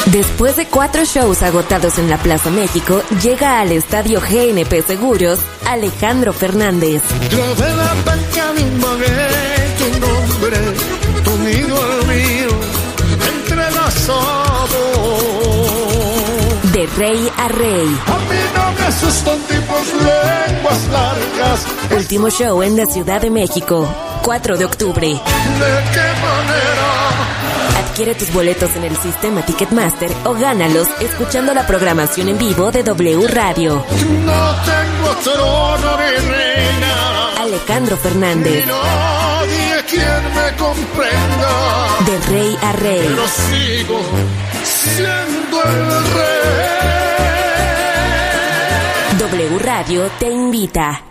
Después de 4 shows agotados en la Plaza México, llega al Estadio GNP Seguros Alejandro Fernández. Grabé la penca de un baguette, tu nombre, tu nido al mío, entrelazado. De rey a rey. A mí no me asustan tipos lenguas largas. Último show en la Ciudad de México, 4 de octubre. ¿De qué manera? Adquiere tus boletos en el sistema Ticketmaster o gánalos escuchando la programación en vivo de W Radio. No tengo trono ni reina. Alejandro Fernández. Ni nadie quien me comprenda. De rey a rey. Pero sigo siendo el rey. W Radio te invita.